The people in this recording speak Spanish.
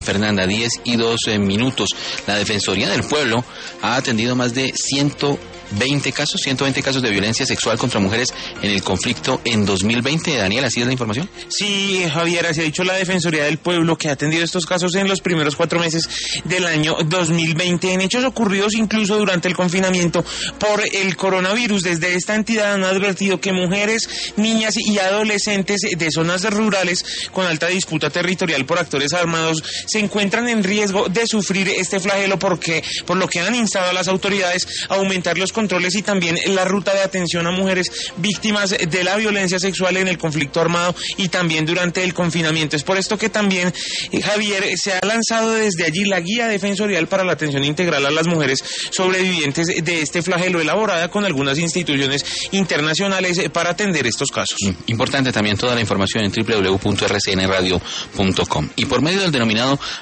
Fernanda, 10:02. La Defensoría del Pueblo ha atendido más de 120 casos de violencia sexual contra mujeres en el conflicto en 2020. Daniel, ¿así es la información? Sí, Javier, así ha dicho la Defensoría del Pueblo, que ha atendido estos casos en los primeros 4 meses del año 2020, en hechos ocurridos incluso durante el confinamiento por el coronavirus. Desde esta entidad han advertido que mujeres, niñas y adolescentes de zonas rurales con alta disputa territorial por actores armados se encuentran en riesgo de sufrir este flagelo, por lo que han instado a las autoridades a aumentar los controles y también la ruta de atención a mujeres víctimas de la violencia sexual en el conflicto armado y también durante el confinamiento. Es por esto que también, Javier, se ha lanzado desde allí la guía defensorial para la atención integral a las mujeres sobrevivientes de este flagelo, elaborada con algunas instituciones internacionales para atender estos casos. Importante también toda la información en www.rcnradio.com. Y por medio del denominado